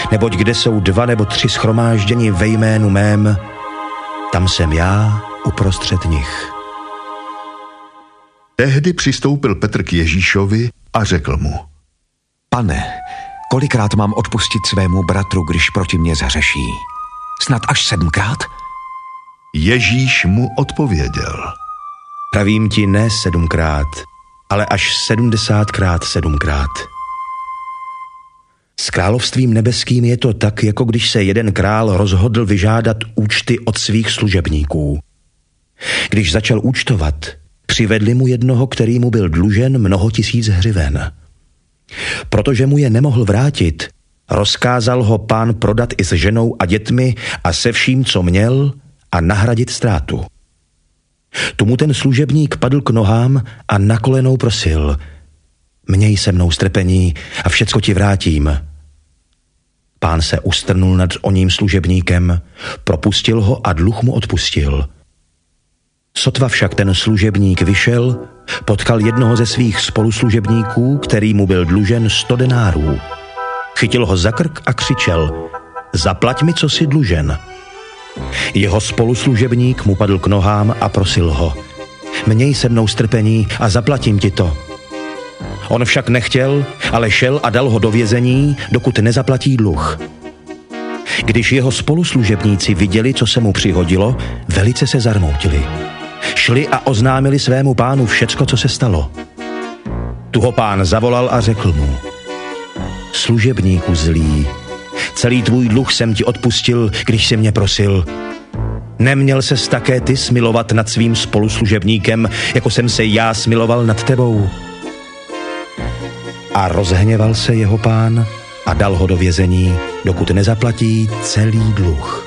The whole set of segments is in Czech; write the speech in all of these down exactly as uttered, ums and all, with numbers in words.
neboť kde jsou dva nebo tři shromážděni ve jménu mém, tam jsem já uprostřed nich. Tehdy přistoupil Petr k Ježíšovi a řekl mu: Pane, kolikrát mám odpustit svému bratru, když proti mně zahřeší? Snad až sedmkrát? Ježíš mu odpověděl: Pravím ti, ne sedmkrát, ale až sedmdesátkrát sedmkrát. S královstvím nebeským je to tak, jako když se jeden král rozhodl vyžádat účty od svých služebníků. Když začal účtovat, přivedli mu jednoho, který mu byl dlužen mnoho tisíc hřiven. Protože mu je nemohl vrátit, rozkázal ho pán prodat i s ženou a dětmi a se vším, co měl, a nahradit ztrátu. Tomu ten služebník padl k nohám a na kolenou prosil: Měj se mnou strpení a všecko ti vrátím. Pán se ustrnul nad oním služebníkem, propustil ho a dluh mu odpustil. Sotva však ten služebník vyšel, potkal jednoho ze svých spoluslužebníků, který mu byl dlužen sto denárů. Chytil ho za krk a křičel: Zaplať mi, co jsi dlužen. Jeho spoluslužebník mu padl k nohám a prosil ho: Měj se mnou strpení a zaplatím ti to. On však nechtěl, ale šel a dal ho do vězení, dokud nezaplatí dluh. Když jeho spoluslužebníci viděli, co se mu přihodilo, velice se zarmoutili. Šli a oznámili svému pánu všecko, co se stalo. Tu ho pán zavolal a řekl mu: Služebníku zlý, celý tvůj dluh jsem ti odpustil, když jsi mě prosil. Neměl ses také ty smilovat nad svým spoluslužebníkem, jako jsem se já smiloval nad tebou? A rozhněval se jeho pán a dal ho do vězení, dokud nezaplatí celý dluh.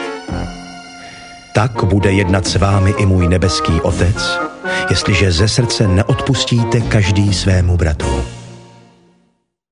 Tak bude jednat s vámi i můj nebeský Otec, jestliže ze srdce neodpustíte každý svému bratru.